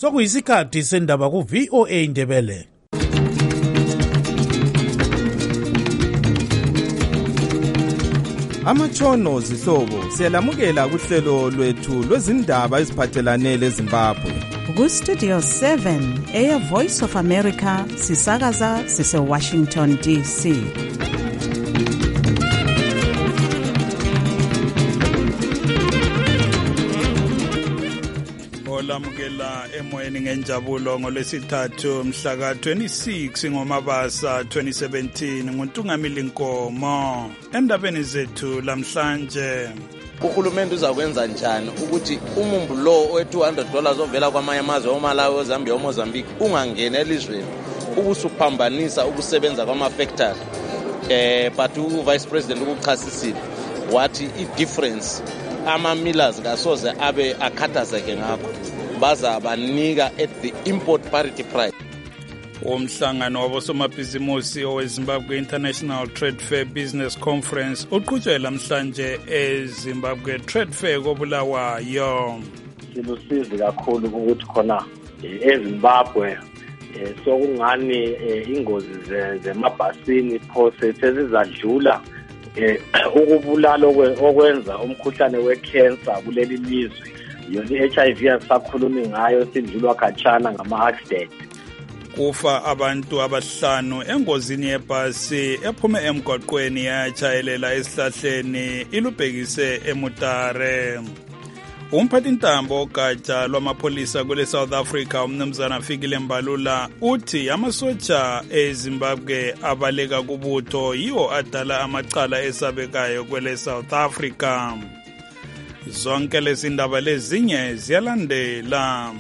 Sokuyisikhathi sendaba ku VOA Indebele. Amatshono zihlobo siyalamukela kuhlelo lwethu lwezindaba eziphathelane leZimbabwe. Ku Studio 7 Air Voice of America sisakaza sise Washington DC. Olamukela emoyeni ngenjabulo ngolwesithathu mhla ka-26 ngoMabasa 2017 nguNtungamili Nkomo. Endabeni zethu lamhlanje, uhulumende uzakwenza njani ukuthi umumbu lo we$200 ovela kwamanye amazwe oMalawi, oZambia, oMozambique ungangena elizweni ubusuphambanisa ukusebenza kwama-factory. But uVice President ukuchasisile wathi i-difference ama-millers kasoze abe akhathazeke ngakho, bazabanika at the import parity price. Umhlangano wabosomabhizimusi oweZimbabwe International Trade Fair Business Conference uqhutshwe lamhlanje eZimbabwe Trade Fair koBulawayo. Silusizi kakhulu ukuthi khona eZimbabwe sokungani ingozi zemabhasini phose sezizadlula ukubulala okwenza umkhuhlane wecancer kuleli lizwe. Yona i-HIV asakhulumi ngayo, sidlulwa khatshana ngama-accident. Kufa abantu abahlanu engozini yebhasi ephume emgwaqweni yatshayelela esihlahleni ilubhekise eMutare. Umphathintambo ogatsha lwamapholisa kule South Africa umnumzana Fikile Mbalula uthi amasotsha eZimbabwe abaleka kubutho yiwo adala amacala esabekayo kwele South Africa. Zonke lezi ndaba lezinye ziyalandela.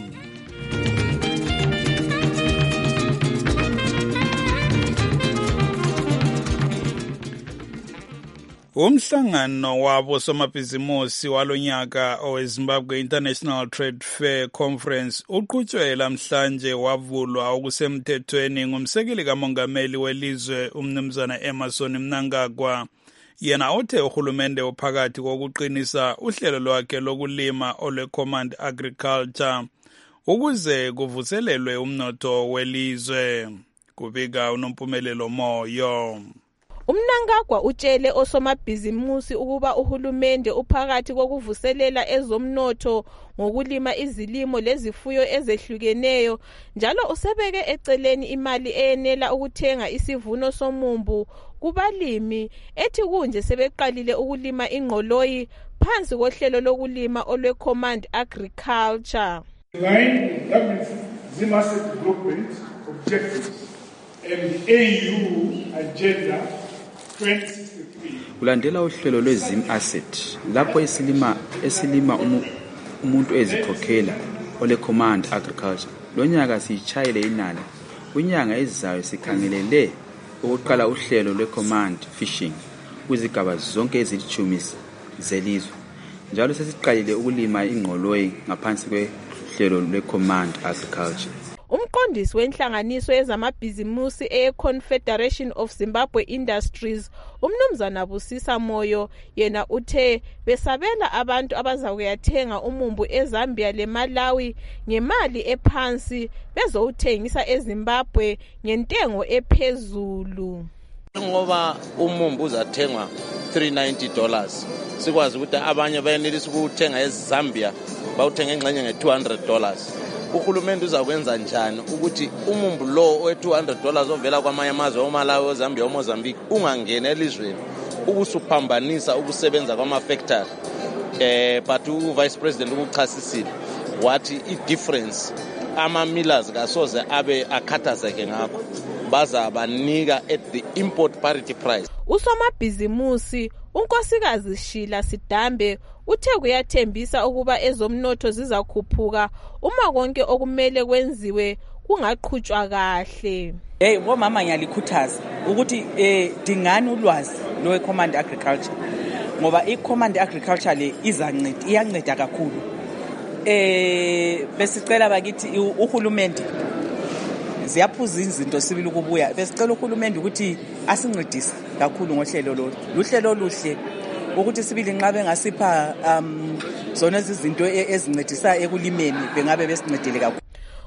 Umhlangano wabosomabhizimusi walonyaka oweZimbabwe International Trade Fair Conference uqhutshwe lamhlanje wavulwa okusemthethweni ngumsekeli kamongameli welizwe umnumzana Emmerson Mnangagwa. Yena othe uhulumende ophakathi kokuqinisa uhlelo lwakhe lokulima olwe-Command Agriculture ukuze kuvuselelwe umnotho welizwe. Kubika uNompumelelo Moyo. Umnangagwa utshele osomabhizimusi ukuba uhulumende uphakathi kokuvuselela ezomnotho ngokulima izilimo lezifuyo ezehlukeneyo, njalo usebeke eceleni imali eyenela ukuthenga isivuno somumbu kubalimi, ethi kunje sebeqalile ukulima ingqoloyi phansi kohlelo lokulima olwe-Command Agriculture. Line with Zimase Development Objectives and the AU Agenda 2063. Kulandela uhlelo lwezim asset lapho esilima umuntu ezikhokhela ole-Command Agriculture. Lonyaka siyitshayele inani. Kunyanga ezizayo sikhangelele ukuqala uhlelo lwe-Command Fishing kuzigaba zonke ezilithumi zelizwe. Njalo sesiqalile ukulima ingqoloyi ngaphansi kwehlelo lwe-Command Agriculture. Umqondisi wenhlanganiso yezamabhizimusi e-Confederation of Zimbabwe Industries, umnumzana Busisa Moyo, yena uthe besabela abantu abazakuyathenga umumbu eZambia leMalawi ngemali ephansi bezowuthengisa eZimbabwe ngentengo ephezulu. Ngoba umumbu uzathengwa $390, sikwazi ukuthi abanye bayenelisa ukuthenga eZambia bawuthenga engxenye nge$200. Uhulumende uzakwenza njani ukuthi umumbu lo we$200 ovela kwamanye amazwe oMalawi, oZambia, oMozambique ungangena elizweni ubusuphambanisa ukusebenza kwama-factory. But uVice President ukuchasisile wathi i-difference ama-millers kasoze abe akhathazeke ngakho, bazabanika at the import parity price. Usomabhizimusi unkosikazi Shila Sidambe uthe kuyathembisa ukuba ezomnotho zizakhuphuka uma konke okumele kwenziwe kungaqhutshwa kahle. Bomama ngiyalikhuthaza ukuthi dingani ulwazi lwe-Command Agriculture ngoba i-Command Agriculture le iyanceda kakhulu. Besicela bakithi uhulumende ziyaphuza izinto sibili ukubuya. Besicela uhulumende ukuthi asincedise kakhulu ngohlelo lo. Luhlelo oluhle ukuthi sibili nxa bengasipha zona izinto ezincedisa ekulimeni bengabe besincedile kakhulu.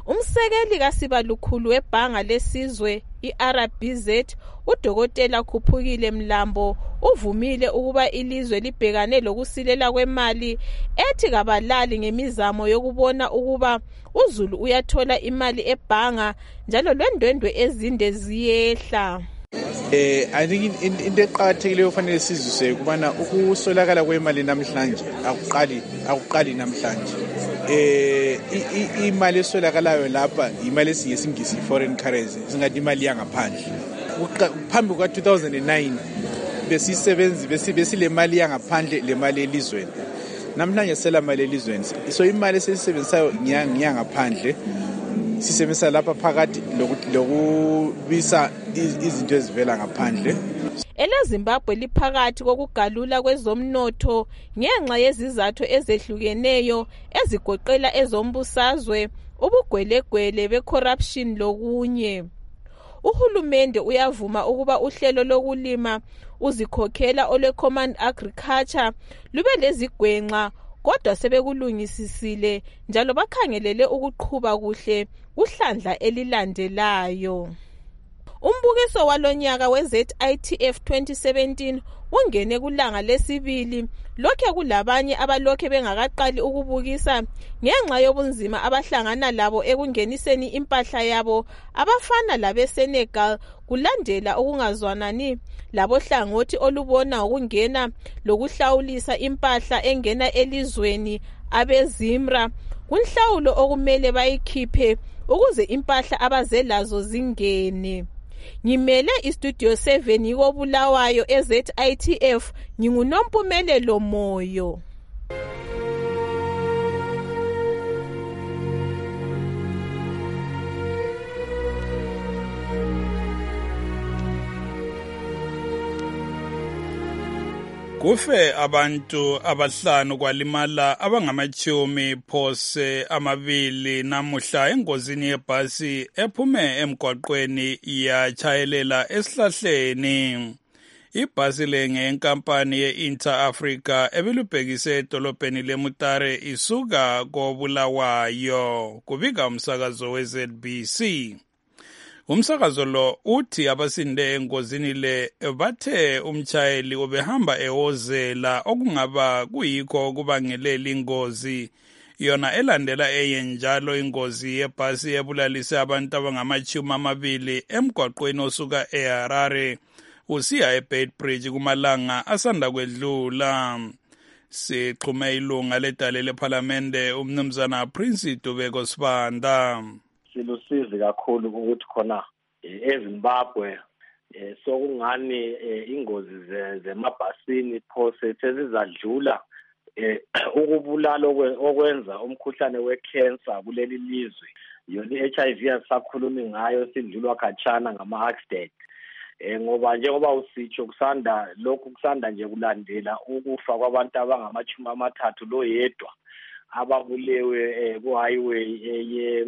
Umsekeli kaSibalukhulu webhanga lesizwe iRBZ uDokotela Khuphukile Mlambo uvumile ukuba ilizwe libhekane lokusilela kwemali ethi kabalali ngemizamo yokubona ukuba uZulu uyathola imali ebhanga njalo lwendwendwe ezinde ziyehla. I think into eqhakathekileyo kufanele sizise ukubana ukusolakala kwemali namhlanje akuqali namhlanje. Imali esolakalayo lapha imali esiyesingisi foreign currency singathi imali yangaphandle. Phambi kwa 2009 besile mali yangaphandle le mali elizweni. Namhlanje sela mali elizweni. So imali esisebenzayo ngiyangaphandle sisebenzisa lapha phakathi lokubisa izinto ezivela ngaphandle. EleZimbabwe liphakathi kokugalula kwezomnotho ngenxa yezizathu ezehlukeneyo ezigoqela ezombusazwe, ubugwelegwele becorruption lokunye. Uhulumende uyavuma ukuba uhlelo lokulima uzikhokhela olwecommand agriculture lube lezigwenxa kodwa sebekulungisisile njalo bakhangelele ukuqhuba kuhle uhlandla elilandelayo. Umbukiso walonyaka weZITF 2017 ungene kulanga lesibili lokhe kulabanye abalokhe bengakaqali ukubukisa ngenxa yobunzima abahlangana labo ekungeniseni impahla yabo abafana labeSenegal kulandela ukungazwanani labohlangothi olubona ukungena lokuhlawulisa impahla engena elizweni abeZimra kunhlawulo okumele bayikhiphe ukuze impahla abazelazo zingene. Ngimele istudio 7 yikobulawayo eZITF nginguNompumelelo Moyo. Kufe abantu abahlanu kwalimala abangamachumi phose amabili namuhla engozini yebhasi ephume emgwaqweni yachayelela esihlahleni. Ibhasi lenkampani ye-Inter Africa ebilubhekise edolobheni leMutare isuka koBulawayo, kubika umsakazo weZBC. Umsakazo lo uthi abasinde engozini le bathe umchayeli ubehamba ewozela okungaba kuyikho kubangelela ingozi yona elandela eyenjalo ingozi yebhasi ebulalise abantu abangamachumi amabili emgwaqweni osuka eHarare usiya eBeitbridge kumalanga asanda kwedlula. Sixhume ilunga ledale lephalamende umnumzana Prince Dubeko Sibanda. Silusizi kakhulu ukuthi khona eZimbabwe sokungani ingozi zemabhasini phose sezizadlula ukubulala okwenza umkhuhlane wecancer kuleli lizwe. Yona iHIV asisakhulumi ngayo sidlulwa khatshana ngama-accident. Ngoba njengoba usitsho kusanda nje kulandela ukufa kwabantu abangamachumi amathathu lo yedwa ababulewe ku-highway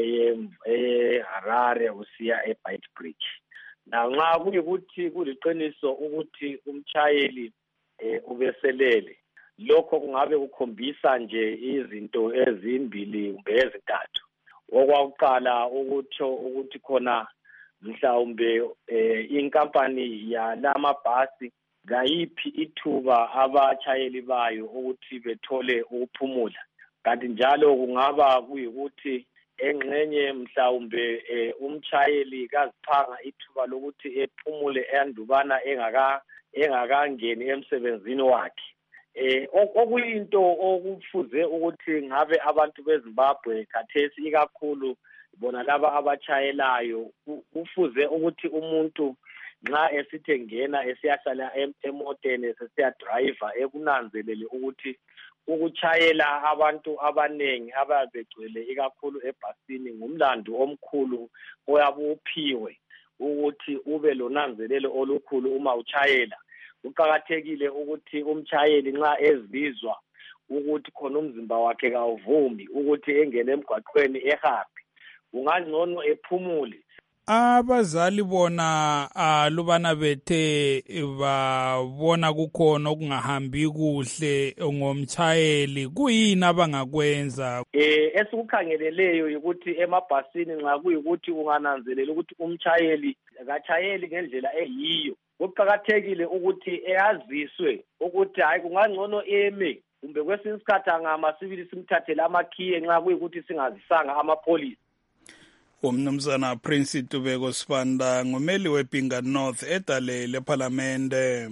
eHarare usiya eBeitbridge. Nanxa kuyikuthi kuliqiniso ukuthi umchayeli ubeselele, lokho kungabe kukhombisa nje izinto ezimbili kumbe ezintathu. Okwakuqala ukuthi khona mhlawumbe inkampani yalamabhasi ngayiphi ithuba abachayeli bayo ukuthi bethole ukuphumula. Kanti njalo kungaba kuyikuthi engxenye mhlawumbe umchayeli kaziphanga ithuba lokuthi ephumule endubana engakangeni emsebenzini wakhe. Okuyinto okufuze ukuthi ngabe abantu beZimbabwe khathesi ikakhulu bona laba abachayelayo kufuze ukuthi umuntu nxa esithe ngena esiyahlala emoteni sesiya driver ekunanzelele ukuthi ukuchayela abantu abanengi ababegcwele ikakhulu ebhasini ngumlando omkhulu oyabuphiwe ukuthi ube lonanzelelo olukhulu uma uchayela. Kuqakathekile ukuthi umchayeli nxa ezizwa ukuthi khona umzimba wakhe kawuvumi ukuthi engene emgwaqweni ehambe, ungangcono ephumule abazali bona alubana bethe babona kukhona okungahambi kuhle ngomtshayeli kuyini abangakwenza? Esikukhangeleleyo ukuthi emabhasini nxa kuyikuthi ungananzelela ukuthi umtshayeli akatshayeli ngendlela eyiyo, kuqakathekile ukuthi eyaziswe ukuthi hayi kungangcono eme kumbe kwesinye isikhathi angama sibili simthathele amakhiye nxa kuyikuthi singazisanga amapholisa. Umnumzana Prince Tubeko Sibanda ngumeli weBinga North edale leParlamente.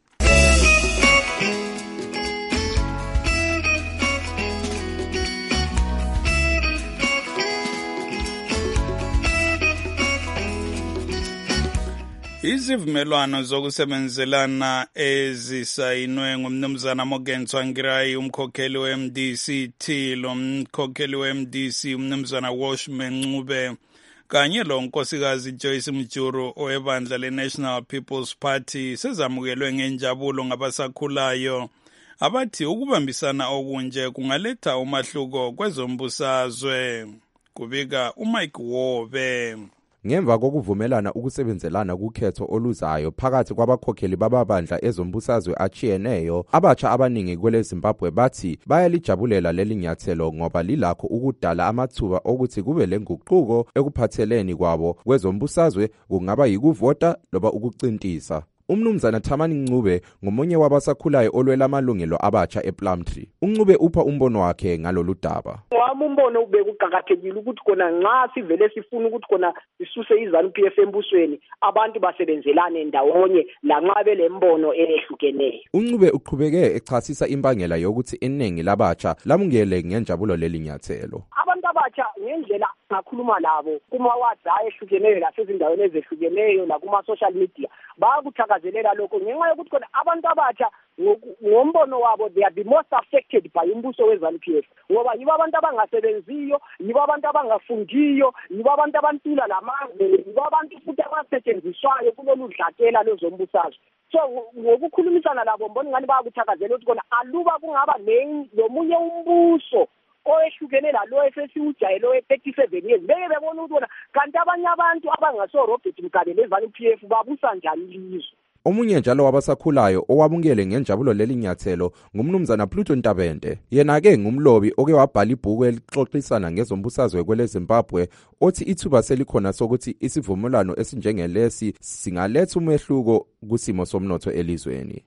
Izivumelwano zokusebenzelana ezisayinwe ngumnumzana Morgan Tsvangirai umkhokheli weMDC, lo mkhokheli weMDC umnumzana Washman Ncube kanye lo nkosikazi Joyce Mjuru owebandla leNational People's Party sezamukelwe ngenjabulo ngabasakhulayo abathi ukubambisana okunje kungaletha umahluko kwezombusazwe. Kubika uMike Wobe. Ngemva kokuvumelana ukusebenzelana kukhetho oluzayo phakathi kwabakhokheli bababandla ezombusazwe achiyeneyo, abatsha abaningi kwele Zimbabwe bathi bayalijabulela leli nyathelo ngoba lilakho ukudala amathuba okuthi kube lenguquko ekuphatheleni kwabo kwezombusazwe, kungaba yikuvota loba ukucintisa. Umnumzana Thamani Ncube ngomunye wabasakhulayo olwela amalungelo abatsha ePlumtree. uNcube upha umbono wakhe ngalolu daba. Umbono ube kuqhakathekile ukuthi kona nxa sivele sifuna ukuthi kona sisuse iZANU-PF embusweni abantu basebenzelane ndawonye lanxa belembono ehlukeneyo. uNcube uqhubeke echasisa imbangela yokuthi iningi labatsha lamungele ngenjabulo leli nyathelo. Abantu abatsha ngendlela ngakhuluma labo kuma-WhatsApp ehlukeneyo lasezindaweni ezehlukeneyo nakuma social media bayakuthakazelela lokho ngenxa yokuthi khona abantu abatsha ngombono wabo they are the most affected by umbuso weZANU-PF ngoba yibo abantu abangasebenziyo, yibo abantu abangafundiyo, yibo abantu abantula lamazwe, yibo abantu futhi abasetshenziswayo kulolu dlakela lezombusazwe. So ngokukhulumisana labo mbona ngani bayakuthakazela ukuthi khona aluba kungaba nomunye umbuso oyehlukene lalo esesiujayelo we-37 years beke bebona ukuthi bona kanti abanye abantu abangaso Robert Mugabe leZANU-PF babusa njani ilizwe. Omunye njalo wabasakhulayo owabungele ngenjabulo leli nyathelo ngumnumzana Pluto Ntabende. Yena-ke ngumlobi oke wabhala ibhuku elixoxisana ngezombusazwe kwele Zimbabwe othi ithuba selikhona sokuthi isivumelwano esinjengelesi singaletha umehluko kusimo somnotho elizweni.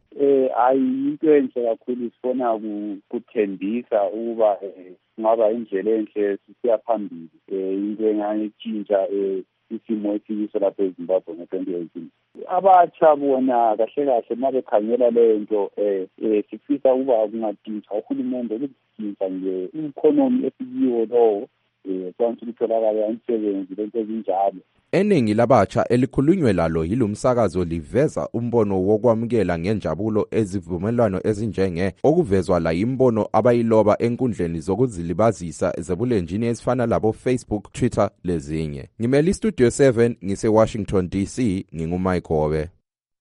Ayinto enhle kakhulu sifona kuthembisa ukuba ngaba indlela enhle sisiya phambili into engayitshintsha isimo esiyiso lapha eZimbabwe ngo-2018. Abatsha bona kahle kahle mabekhangela leyo nto sifisa ukuba kungadintsha uhulumende ukudintsha nje i-economy esiyiwo lowo kwanti kutholakala imisebenzi lento ezinjalo. Eningi labatsha elikhulunywe lalo yilomsakazo liveza umbono wokwamukela ngenjabulo ezivumelwano ezinjenge okuvezwa la imbono abayiloba enkundleni zokuzilibazisa zebulenjini ezifana labo Facebook, Twitter lezinye. Ngimeli Studio 7 ngise Washington DC nginguMike Hobe.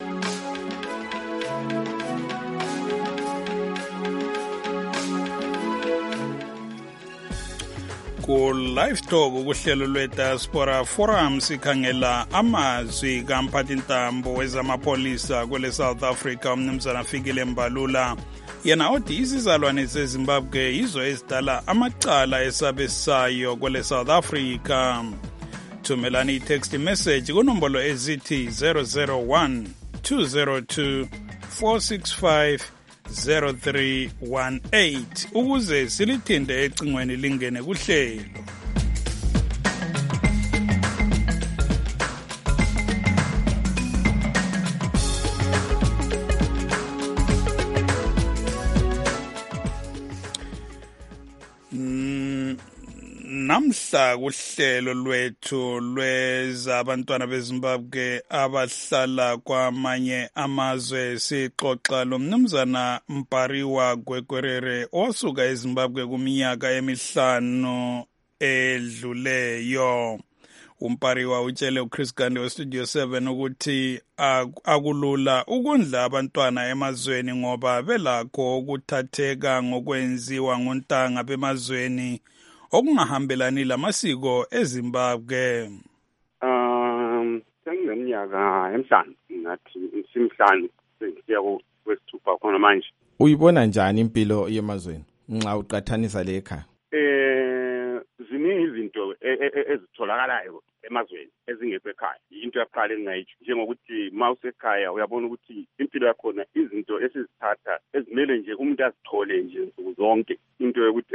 Ku-Live Talk ukuhlelo lwe-Diaspora Forum sikhangela amazwi kamphathintambo wezamapolisa kwele South Africa umnumzana Fikile Mbalula. Yena othi izizalwane zeZimbabwe yizo ezidala amacala esabesayo kwele South Africa. Thumelani i-text message kunombolo ezithi 001 202 465 0318 ukuze silithinde ecingweni lingene kuhlelo. Namhla kuhlelo lwethu lwezabantwana beZimbabwe abahlala kwamanye amazwe sixoxa lomnumzana Mpariwa Gwekwerere osuka eZimbabwe kuminyaka emihlanu edluleyo. Umpariwa utshele uChris Gandhi weStudio 7 ukuthi akulula ukundla abantwana emazweni ngoba belakho ukuthatheka ngokwenziwa ngontanga bemazweni okungahambelani lamasiko eZimbabwe. iminyaka emihlanu ngathi simhlanu sesiya kwesithupha khona manje. Uyibona njani impilo yemazweni nxa uqathanisa le ekhaya? Ziningi izinto ezitholakalayo emazweni ezingekho ekhaya. Into yaqala engayitsho njengokuthi mawusekhaya uyabona ukuthi impilo yakhona izinto esizithatha ezimele nje umuntu azithole nje nsuku zonke. Into yokuthi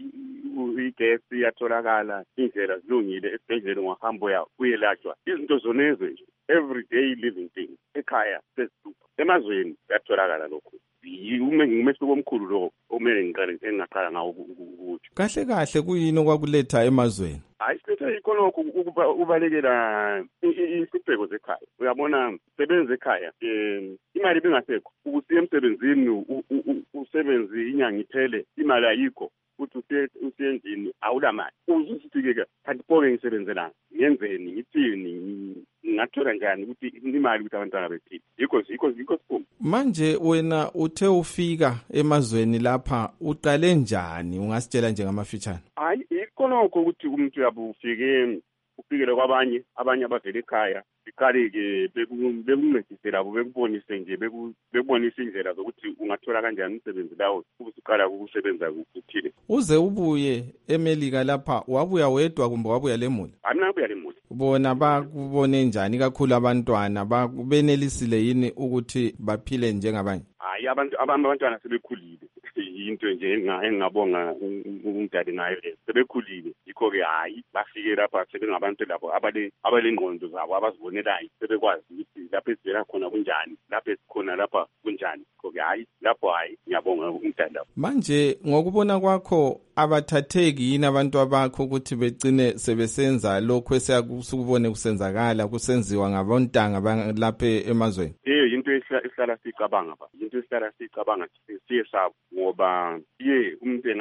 igesi iyatholakala, indlela zilungile, esibhedlela ungahamba yawo uyelatshwa. Izinto zonezo nje everyday living things ekhaya sesithupha. Emazweni kuyatholakala lokho. Umehluko omkhulu lo omele ngingaqala ngawo ukuthi kahle kahle kuyini okwakuletha emazweni? Hayi silethe ikhonokho ubalekela isibheko zekhaya. Uyabona sebenze ekhaya imali bengasekho ukusiya emsebenzini usebenzi inyanga iphele imali ayikho uthi usendlini awulamali uzusifike kanti konke ngisebenzelana ngenzeni ngithini ngathola njani ukuthi imali ukuthi abantwana bethini yikho siphuma. Manje wena uthe ufika emazweni lapha uqale njani ungasitshela nje ngamafitshane? Hayi ikhonokho ukuthi umuntu yabu ufikele kwabanye abavela ekhaya iqale-ke bekuncedise labo bekubonise nje bekubonise indlela zokuthi ungathola kanjani umsebenzi lawo usuqala ukusebenza kuthile. Uze ubuye eMelika lapha wabuya wedwa kumbe wabuya lemuli? Mina ngabuya lemuli. Bona bakubone njani kakhulu abantwana bakubenelisile yini ukuthi baphile njengabanye? Hayi abantwana sebekhulile. Into nje engingabonga umdali ngayo sebekhulile yikho-ke hayi bafike lapha sebengabantu labo abalengqondo zabo abazibonelayo sebekwazi ukuthi lapho esivela khona kunjani lapho esikhona lapha kunjani yikho-ke hayi lapho hayi ngiyabonga umdali lapho. Manje ngokubona kwakho abathatheki yini abantu abakho ukuthi begcine sebesenza lokho esiyakubone kusenzakala kusenziwa ngabontanga lapha emazweni? Into esihlala sicabanga siye sabo ngoba umuntu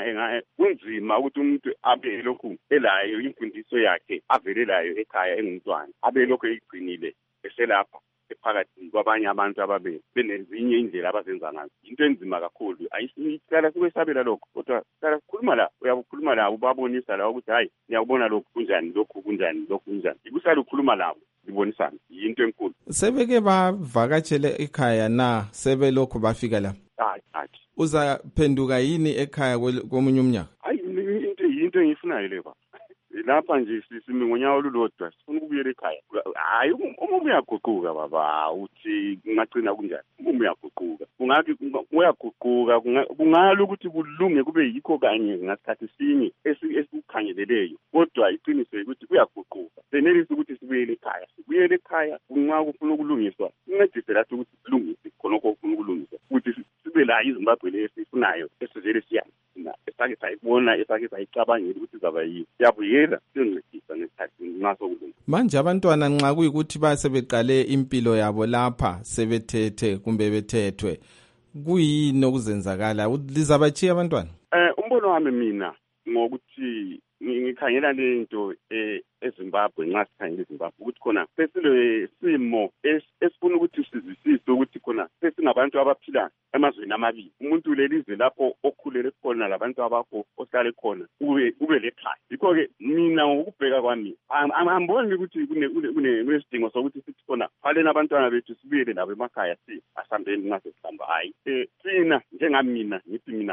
kunzima ukuthi umuntu abe lokhu elayo imfundiso yakhe avelelayo ekhaya engumntwana abe lokhu eyigcinile eselapha phakathi kwabanye abantu ababe benezinye indlela abazenza ngazo. Into enzima kakhulu ayisihlala sikwesabela lokho kodwa sihlala sikhuluma la uyakukhuluma labo babonisa la ukuthi hayi ngiyakubona lokhu kunjani lokhu kunjani lokhu kunjani ikusala ukukhuluma labo zibonisana into enkulu. Sebeke bavakatshele ekhaya na sebe lokho bafika la? Hayi uzaphenduka yini ekhaya komunye umnyaka? Hayi into engiyifunayo leba lapha nje sisimi ngonyaka olulodwa sifuna ukubuyela ekhaya. Hayi uma uyaguquka baba uthi ngingagcina kunjani? Uma uyaguquka kungathi uyaguquka kungalo ukuthi kulunge kube yikho kanye ngasikhathi sinye esikukhangeleleyo kodwa iqiniso ukuthi kuyaguquka senelisa ukuthi sibuyele ekhaya kunxa kufuna ukulungiswa incedise lathi ukuthi silungise khonokho kufuna ukulungiswa ukuthi sibe la iZimbabwe lesifunayo esizele siyazi esake sayibona esake sayicabangela ukuthi izaba yiyo siyabuyela siyoncedisa ngesikhathi naso kulunga. Manje abantwana nxa kuyikuthi basebeqale impilo yabo lapha sebethethe kumbe bethethwe kuyini okuzenzakala lizabachiya abantwana? Umbono wami mina ngokuthi ngikhangela lento eZimbabwe nxa sikhangela eZimbabwe ukuthi khona sesile simo esifuna ukuthi sizwisise ukuthi khona sesingabantu abaphila emazweni amabili. Umuntu lelizwe lapho okhulele khona labantu abakho ohlale khona ube lekhaya. Yikho-ke mina ngokubheka kwami angiboni ukuthi kunesidingo sokuthi sithi khona phaleni abantwana bethu sibuyele labo emakhaya asambeni nxa sesihamba. Hayi thina njengamina ngithi mina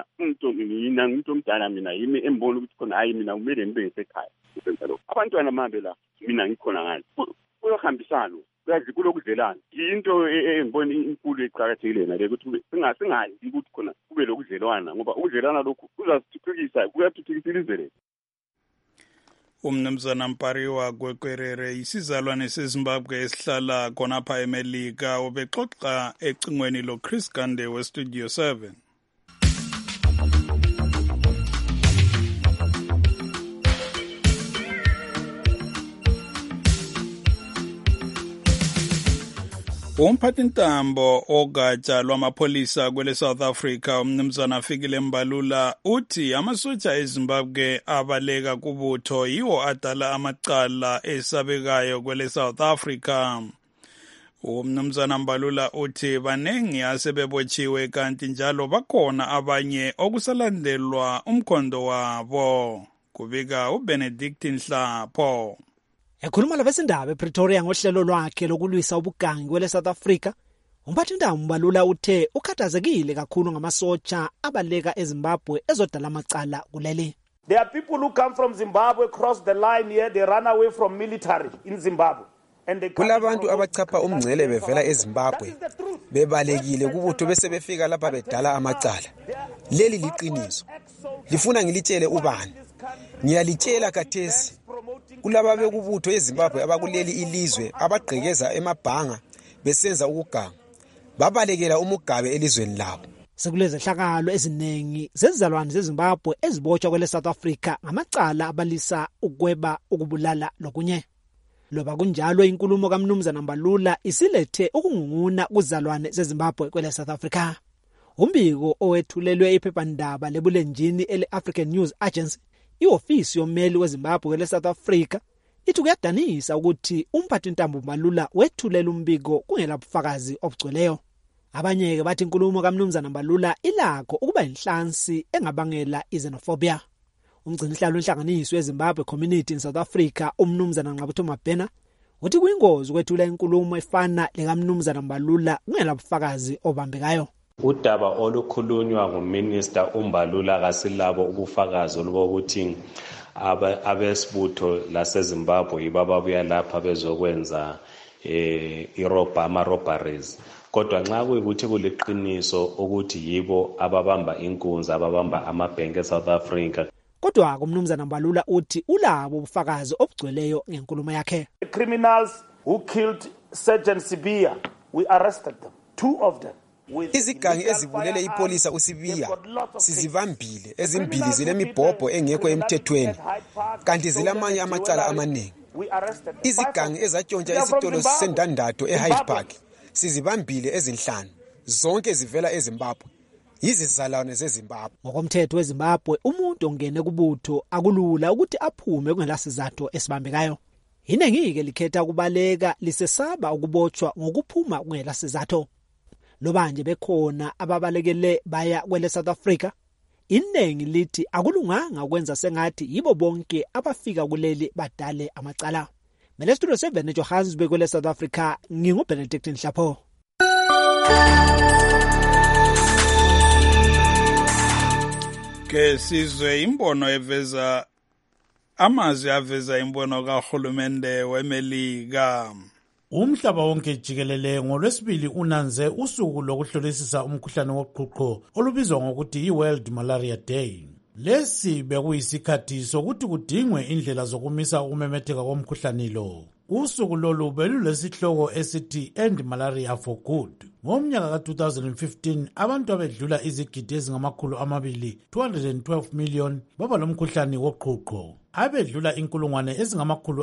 umuntu omdala mina yimi embona ukuthi khona hayi mina kumele ngibe ngisekhaya usenza lokho. Abantwana mabe la mina ngikhona ngani kuyohambisana kuyazi kulokudlelana into engibona inkulu eqhakathekile nale ukuthi singazi ukuthi khona kube lokudlelwana ngoba ukudlelana lokhu kuzasithuthukisa kuyathuthukisa ilizwe lethu. Umnumzana Mpariwa Gwekwerere isizalwane seZimbabwe esihlala khonapha eMelika ubexoxa ecingweni loChris Gande weStudio 7. Umphathintambo ogatsha lwamapholisa kwele South Africa umnumzana Fikile Mbalula uthi amasotsha eZimbabwe abaleka kubutho yiwo adala amacala esabekayo kwele South Africa. Umnumzana Mbalula uthi banengi asebebotshiwe kanti njalo bakhona abanye okusalandelwa umkhondo wabo. Kubika uBenedict Nhlapho. Ekhuluma labesindaba ePretoria ngohlelo lwakhe lokulwisa ubugangi kwele South Africa, umphathintambo Mbalula uthe ukhathazekile kakhulu ngamasotsha abaleka eZimbabwe ezodala amacala kuleli. There are people who come from Zimbabwe, cross the line here, they run away from military in Zimbabwe. Kulabantu abachapha umngcele bevela eZimbabwe bebalekile kubutho bese befika lapha bedala amacala. Leli liqiniso. Lifuna ngilitshele ubani? Ngiyalitshela kathesi. Kulaba bekubutho eZimbabwe abakuleli ilizwe abagqekeza emabhanga besenza ukuganga. Babalekela umugabe elizweni labo. Sekuleze hlakalo eziningi zezizalwane zeZimbabwe ezibotshwa kwele South Africa ngamacala abalisa ukweba, ukubulala lokunye. Loba kunjalo inkulumo kaMnumzana Mbalula isilethe ukungunguna kuzalwane zeZimbabwe kwele South Africa. Umbiko owethulelwe iphephandaba lebulenjini ele-African News Agency, iofisi yommeli weZimbabwe kwele South Africa, ithi kuyadanisa ukuthi umphathintambo Mbalula wethulela umbiko kungela bufakazi obugcweleyo. Abanye-ke bathi inkulumo kaMnumzana Mbalula ilakho ukuba inhlansi engabangela xenophobia. Umgcinihlalo wenhlanganiso yeZimbabwe Community in South Africa, uMnumzana Nqabutho Mabhena, uthi kuyingozi ukwethula inkulumo efana lekaMnumzana Mbalula kungela bufakazi obambekayo. Udaba olukhulunywa nguMinister uMbalula kasilabo ubufakazi olubokuthi abesibutho laseZimbabwe ibababuya lapha bezokwenza ama-robberies. Kodwa nxa kuyikuthi kuliqiniso ukuthi yibo ababamba inkunzi, ababamba amabhenki eSouth Africa. Kodwa uMnumzana Mbalula uthi ulabo ubufakazi obugcweleyo ngenkulumo yakhe. The criminals who killed Sergeant Sibiya, we arrested them, 2 of them. Izigangi ezibulele ipolisa uSibiya sizibambile, ezimbili zilemibhobho engekho emthethweni kanti zilamanye amacala amaningi. Izigangi ezatshontsha isitolo sendandatho eHyde Park sizibambile ezinhlanu, zonke zivela eZimbabwe, yizizalwane zeZimbabwe. Ngokomthetho weZimbabwe umuntu ongene kubutho akulula ukuthi aphume kungelasizathu esibambekayo. Inengi-ke likhetha ukubaleka lisesaba ukubotshwa ngokuphuma kungelasizathu. Loba nje bekhona ababalekele baya kwele South Africa, inengi lithi akulunganga ukwenza sengathi yibo bonke abafika kuleli badale amacala. Mele Studio 7 eJohannesburg kwele South Africa, nginguBenedict Nhlapho. Ke sizwe imbono eveza amazwi aveza imbono kahulumende weMelika. Umhlaba wonke jikelele ngoLwesibili unanze usuku lokuhlolisisa umkhuhlane woqhuqho olubizwa ngokuthi iWorld Malaria Day. Lesi bekuyisikhathi sokuthi kudingwe indlela zokumisa ukumemetheka komkhuhlane lo. Usuku lolu belulesihloko esithi End Malaria for Good. Ngomnyaka ka-2015 abantu abedlula izigidi ezingamakhulu 212 million baba lomkhuhlane woqhuqho. Abedlula inkulungwane ezingamakhulu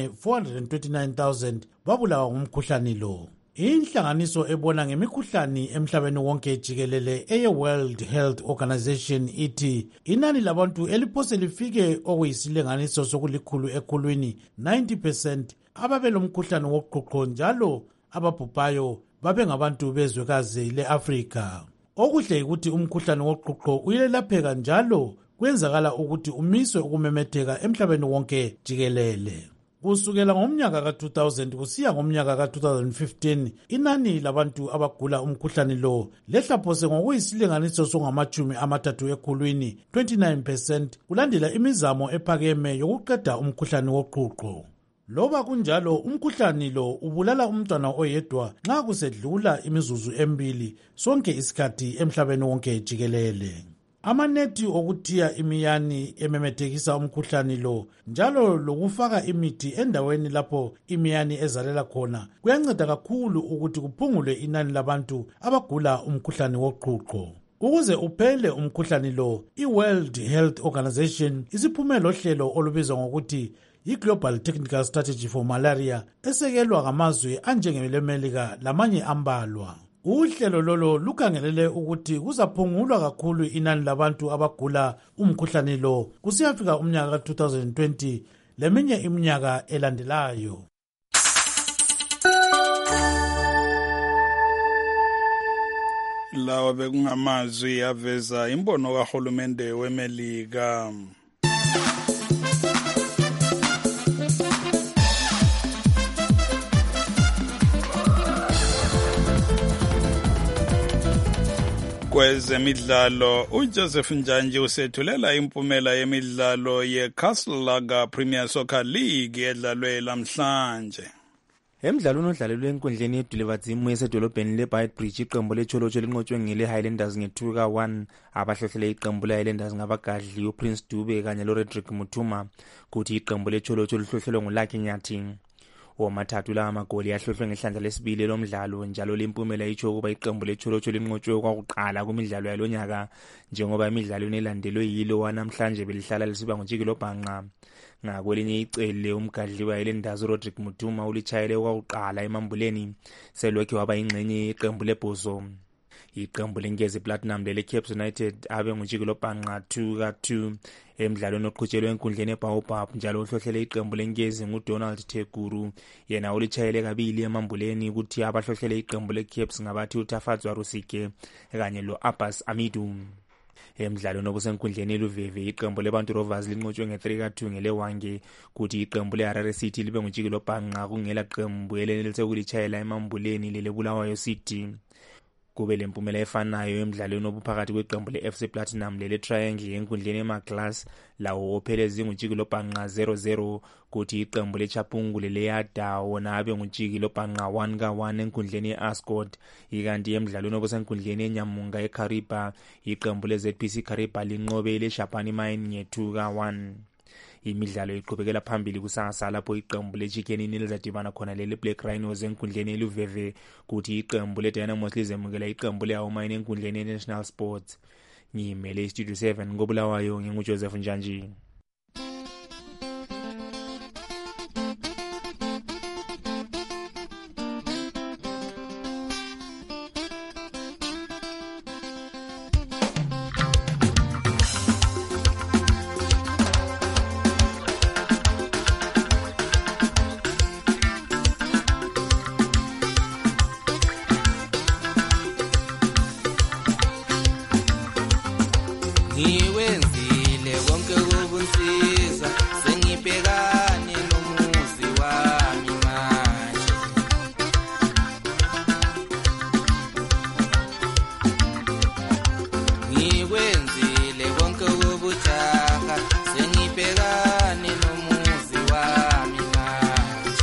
429,000 babulawa ngumkhuhlane lo. Inhlanganiso ebona ngemikhuhlane emhlabeni wonke jikelele eye-World Health Organization ithi inani labantu eliphose lifike okuyisilinganiso sokulikhulu ekhulwini 90% ababelomkhuhlane woqhuqho, njalo ababhubhayo babe ngabantu bezwekazi le-Afrika. Okuhle ukuthi umkhuhlane woqhuqho uyelapheka njalo kwenzakala ukuthi umiswe ukumemetheka emhlabeni wonke jikelele. Kusukela ngomnyaka ka-2000 kusiya ngomnyaka ka-2015 inani labantu abagula umkhuhlane lo lehlaphose ngokuyisilinganiso songama-30 ekhulwini 29%, kulandela imizamo ephakeme yokuqeda umkhuhlane woqhuqho. Loba kunjalo umkhuhlane lo ubulala umntwana oyedwa nxa kusedlula imizuzu emibili sonke isikhathi emhlabeni wonke jikelele. Amanethi okuthiya imiyani ememethekisa umkhuhlane lo njalo lokufaka imithi endaweni lapho imiyani ezalela khona kuyanceda kakhulu ukuthi kuphungule inani labantu abagula umkhuhlane woqhuqho. Ukuze uphele umkhuhlane lo, iWorld Health Organization isiphume lohlelo olubizwa ngokuthi iGlobal Technical Strategy for Malaria esekelwa ngamazwe anjengeMelika lamanye ambalwa. Uhlelo lolo lukhangelele ukuthi kuzaphungulwa kakhulu inani labantu abagula umkhuhlane lo kusiyafika umnyaka ka-2020 leminye iminyaka elandelayo. Lawa bekungamazwi aveza imbono kahulumende weMelika. Kwezemidlalo uJoseph Njanji usethulela impumela yemidlalo yeCastle Lager Premier Soccer League edlalwe lamhlanje. Emidlalweni odlalelwe enkundleni yeDulevadzimu esedolobheni leBeitbridge iqembu leCholocho linqotshwe ngele-Highlanders nge-2-1 abahlohlele iqembu le-Highlanders ngabagadli uPrince Dube kanye loRedrick Muthuma kuthi iqembu leCholocho lihlohlelwe nguLucky Nyathi. Womathathu la amagoli ahlohlwe ngehlandla lesibili lomdlalo njalo limpumela itsho ukuba iqembu leCholocho linqotshwe kwakuqala kumidlalo yalonyaka njengoba imidlalo elandelwe yilo wanamhlanje belihlala lisiba ngujikelo bhanqa. Ngakwelinye icele umgadli wayelendazi uRodrick Muthuma ulichayele kwakuqala emambuleni selokhe waba ingxenye yeqembu lebhozo. Iqembu lengezi Platinum lele-Cape United abe ngujikelo bhanqa 2-2 emidlalweni oqhutshelwe enkundleni eBaobab njalo uhlohlele iqembu lengezi nguDonald Teguru yena ulichayele kabili emambuleni ukuthi abahlohlele iqembu le-Cape ngabathi uTafatswa Rusike kanye lo-Abbas Amidu. Emidlalweni obusenkundleni eLuveve iqembu leBantu Rovers linqotshwe nge-3-2 ngelewange kuthi iqembu leHarare City libe ngujikelo bhanqa kungela qembu elenelise ukulichayela emambuleni leleBulawayo City. Kube lempumela efanayo emidlalweni obuphakathi kweqembu le-FC Platinum lele-Triangle enkundleni eMaglas lawo ophelezi ngujikelo bhanqa 0-0 kuthi iqembu leChapungu leleyada wona abe ngujikelo bhanqa 1-1 enkundleni ye-Ascot. Ikanti emidlalweni obusenkundleni eNyamunga eKariba iqembu le-ZPC Kariba linqobe leJapani Mine nge-2-1. Imidlalo iqhubekela phambili kusasa lapho iqembu leChicken Inn lizadibana khona lele-Black Rhinos enkundleni eLuveve kuthi iqembu leDynamos lizemukela iqembu le-Aumine enkundleni ye-National Sports. Ngiyimele iStudio 7 ngobulawayo nginguJoseph Njanji. Ngiwenzile konke ubunsiza sengibhekane nomuzi wami manje. Ngiwenzile konke ubujaha sengibhekane nomuzi wami manje.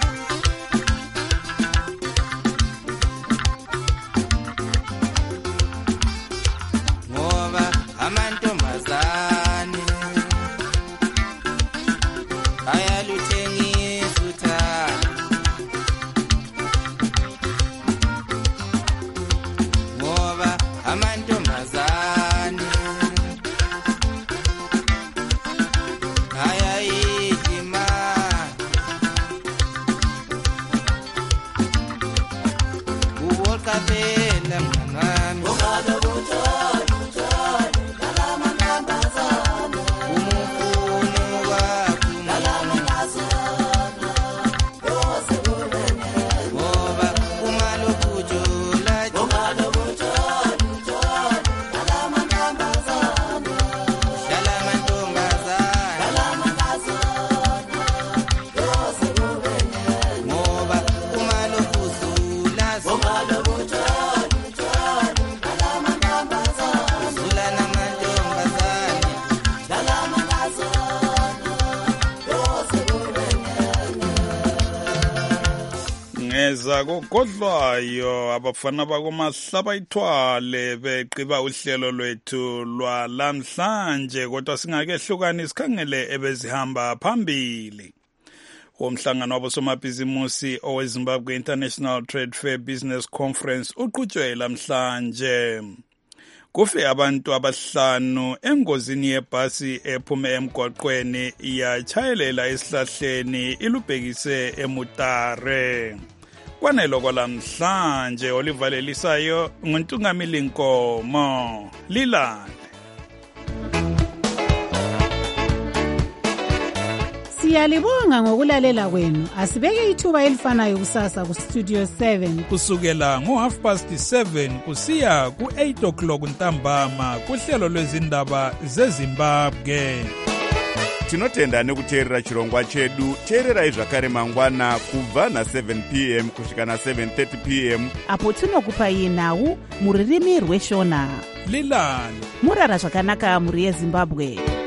Ngoba amantombazane ayaluthengisa uthando, ngoba amantombazane ayayidla imali. Uwolqaphela mngani wami ngeza kogodlwayo abafana bakoMahlaba ithwale beqiba uhlelo lwethu lwalamhlanje kodwa singakehlukani sikhangele ebezihamba phambili. Umhlangano wabosomabhizimusi oweZimbabwe International Trade Fair Business Conference uqhutshwe lamhlanje. Kufe abantu abahlanu engozini yebhasi ephume emgwaqweni yachayelela esihlahleni ilubhekise eMutare. Kwanelo kwalamhlanje olivalelisayo nguNtungamili Nkomo lilande. Siyalibonga ngokulalela kwenu. Asibeke ithuba elifanayo kusasa ku Studio 7 kusukela ngo7:30 kusiya ku8 o'clock ntambama kuhlelo lwezindaba zeZimbabwe. tinotenda nekuteerera chirongwa chedu. Teererai zvakare mangwana kubva na7 p.m. kusvika na7:30 p.m. apo tinokupai nhau muririmi rweshona. Lilani murara zvakanaka muri yeZimbabwe.